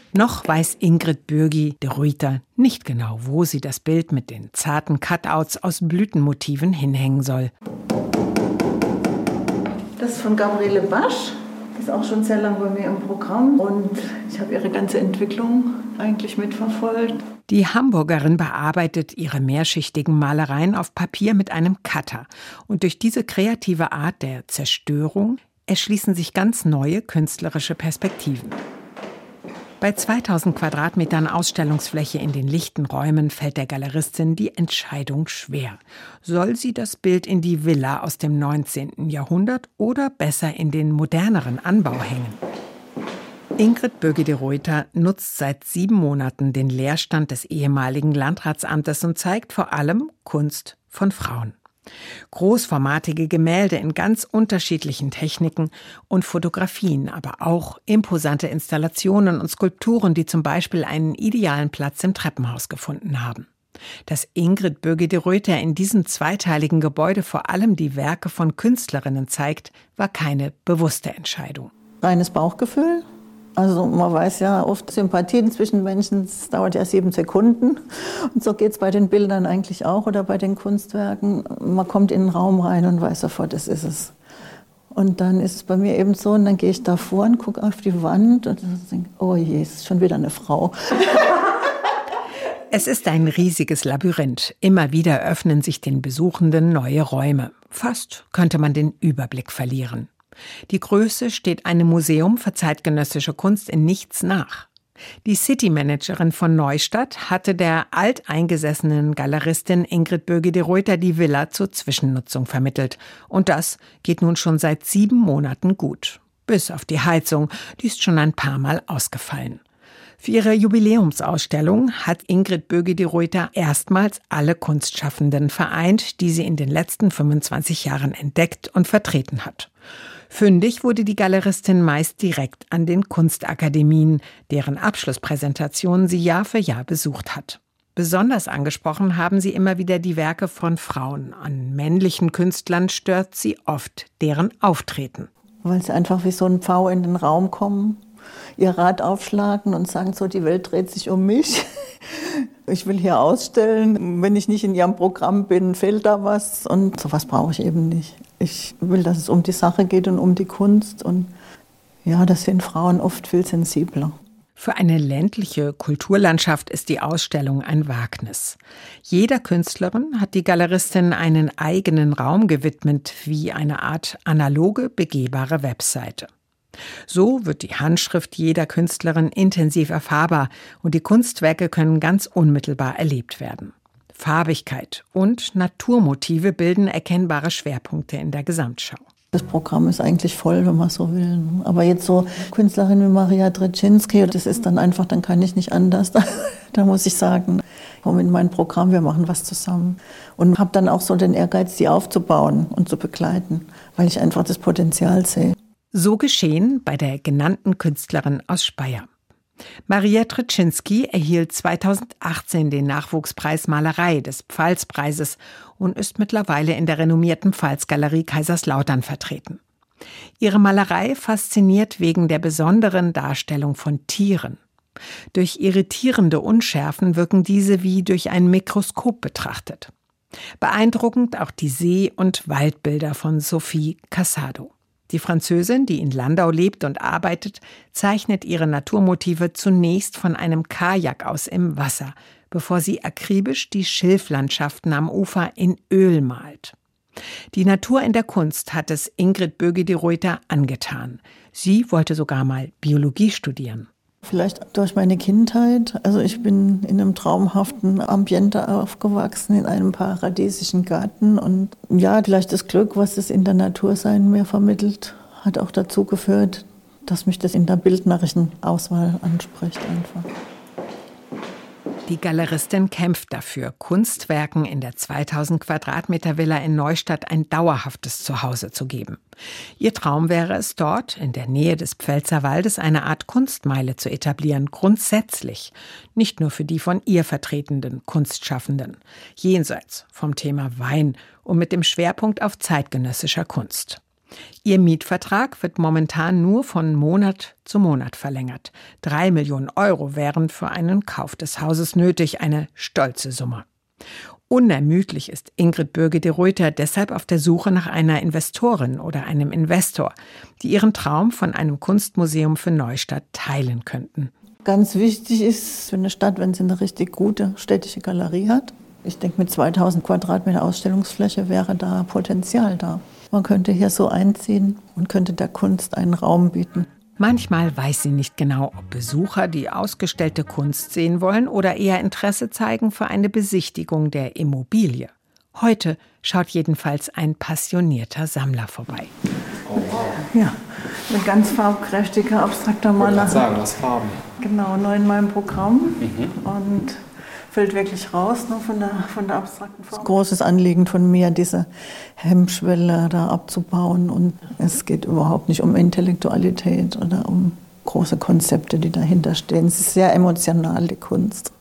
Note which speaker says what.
Speaker 1: Noch weiß Ingrid Bürgi de Ruyter nicht genau, wo sie das Bild mit den zarten Cutouts aus Blütenmotiven hinhängen soll.
Speaker 2: Das ist von Gabriele Basch. Die ist auch schon sehr lange bei mir im Programm und ich habe ihre ganze Entwicklung eigentlich mitverfolgt.
Speaker 1: Die Hamburgerin bearbeitet ihre mehrschichtigen Malereien auf Papier mit einem Cutter. Und durch diese kreative Art der Zerstörung erschließen sich ganz neue künstlerische Perspektiven. Bei 2000 Quadratmetern Ausstellungsfläche in den lichten Räumen fällt der Galeristin die Entscheidung schwer. Soll sie das Bild in die Villa aus dem 19. Jahrhundert oder besser in den moderneren Anbau hängen? Ingrid Bürgi de Ruyter nutzt seit 7 Monaten den Leerstand des ehemaligen Landratsamtes und zeigt vor allem Kunst von Frauen. Großformatige Gemälde in ganz unterschiedlichen Techniken und Fotografien, aber auch imposante Installationen und Skulpturen, die zum Beispiel einen idealen Platz im Treppenhaus gefunden haben. Dass Ingrid Bürgi de Ruyter in diesem zweiteiligen Gebäude vor allem die Werke von Künstlerinnen zeigt, war keine bewusste Entscheidung.
Speaker 2: Reines Bauchgefühl. Also man weiß ja oft, Sympathien zwischen Menschen, das dauert ja 7 Sekunden. Und so geht es bei den Bildern eigentlich auch oder bei den Kunstwerken. Man kommt in den Raum rein und weiß sofort, das ist es. Und dann ist es bei mir eben so, und dann gehe ich da vor und gucke auf die Wand und denke, oh je, es ist schon wieder eine Frau.
Speaker 1: Es ist ein riesiges Labyrinth. Immer wieder öffnen sich den Besuchenden neue Räume. Fast könnte man den Überblick verlieren. Die Größe steht einem Museum für zeitgenössische Kunst in nichts nach. Die City-Managerin von Neustadt hatte der alteingesessenen Galeristin Ingrid Bürgi de Ruyter die Villa zur Zwischennutzung vermittelt. Und das geht nun schon seit 7 Monaten gut. Bis auf die Heizung, die ist schon ein paar Mal ausgefallen. Für ihre Jubiläumsausstellung hat Ingrid Bürgi de Ruyter erstmals alle Kunstschaffenden vereint, die sie in den letzten 25 Jahren entdeckt und vertreten hat. Fündig wurde die Galeristin meist direkt an den Kunstakademien, deren Abschlusspräsentationen sie Jahr für Jahr besucht hat. Besonders angesprochen haben sie immer wieder die Werke von Frauen. An männlichen Künstlern stört sie oft deren Auftreten.
Speaker 2: Weil sie einfach wie so ein Pfau in den Raum kommen, ihr Rad aufschlagen und sagen so, die Welt dreht sich um mich. Ich will hier ausstellen. Wenn ich nicht in ihrem Programm bin, fehlt da was. Und sowas brauche ich eben nicht. Ich will, dass es um die Sache geht und um die Kunst. Und ja, das sind Frauen oft viel sensibler.
Speaker 1: Für eine ländliche Kulturlandschaft ist die Ausstellung ein Wagnis. Jeder Künstlerin hat die Galeristin einen eigenen Raum gewidmet, wie eine Art analoge, begehbare Webseite. So wird die Handschrift jeder Künstlerin intensiv erfahrbar und die Kunstwerke können ganz unmittelbar erlebt werden. Farbigkeit und Naturmotive bilden erkennbare Schwerpunkte in der Gesamtschau.
Speaker 2: Das Programm ist eigentlich voll, wenn man so will. Aber jetzt so Künstlerin wie Maria Trzcinski, das ist dann einfach, dann kann ich nicht anders. Da muss ich sagen, komm in mein Programm, wir machen was zusammen. Und habe dann auch so den Ehrgeiz, die aufzubauen und zu begleiten, weil ich einfach das Potenzial sehe.
Speaker 1: So geschehen bei der genannten Künstlerin aus Speyer. Maria Trzcinski erhielt 2018 den Nachwuchspreis Malerei des Pfalzpreises und ist mittlerweile in der renommierten Pfalzgalerie Kaiserslautern vertreten. Ihre Malerei fasziniert wegen der besonderen Darstellung von Tieren. Durch irritierende Unschärfen wirken diese wie durch ein Mikroskop betrachtet. Beeindruckend auch die See- und Waldbilder von Sophie Casado. Die Französin, die in Landau lebt und arbeitet, zeichnet ihre Naturmotive zunächst von einem Kajak aus im Wasser, bevor sie akribisch die Schilflandschaften am Ufer in Öl malt. Die Natur in der Kunst hat es Ingrid Bürgi de Ruyter angetan. Sie wollte sogar mal Biologie studieren.
Speaker 2: Vielleicht durch meine Kindheit. Also ich bin in einem traumhaften Ambiente aufgewachsen, in einem paradiesischen Garten. Und ja, vielleicht das Glück, was das in der Natursein mir vermittelt, hat auch dazu geführt, dass mich das in der bildnerischen Auswahl anspricht einfach.
Speaker 1: Die Galeristin kämpft dafür, Kunstwerken in der 2000 Quadratmeter Villa in Neustadt ein dauerhaftes Zuhause zu geben. Ihr Traum wäre es dort, in der Nähe des Pfälzerwaldes, eine Art Kunstmeile zu etablieren, grundsätzlich. Nicht nur für die von ihr vertretenen Kunstschaffenden. Jenseits vom Thema Wein und mit dem Schwerpunkt auf zeitgenössischer Kunst. Ihr Mietvertrag wird momentan nur von Monat zu Monat verlängert. 3 Millionen Euro wären für einen Kauf des Hauses nötig, eine stolze Summe. Unermüdlich ist Ingrid Bürge de Ruyter deshalb auf der Suche nach einer Investorin oder einem Investor, die ihren Traum von einem Kunstmuseum für Neustadt teilen könnten.
Speaker 2: Ganz wichtig ist für eine Stadt, wenn sie eine richtig gute städtische Galerie hat. Ich denke, mit 2000 Quadratmeter Ausstellungsfläche wäre da Potenzial da. Man könnte hier so einziehen und könnte der Kunst einen Raum bieten.
Speaker 1: Manchmal weiß sie nicht genau, ob Besucher die ausgestellte Kunst sehen wollen oder eher Interesse zeigen für eine Besichtigung der Immobilie. Heute schaut jedenfalls ein passionierter Sammler vorbei.
Speaker 2: Oh, wow. Ja, ein ganz farbkräftiger, abstrakter Maler.
Speaker 3: Ich wollte sagen, das Farben.
Speaker 2: Genau, neu in meinem Programm. Und fällt wirklich raus, nur von der abstrakten Form. Großes Anliegen von mir, diese Hemmschwelle da abzubauen. Und es geht überhaupt nicht um Intellektualität oder um große Konzepte, die dahinter stehen. Es ist sehr emotional, die Kunst.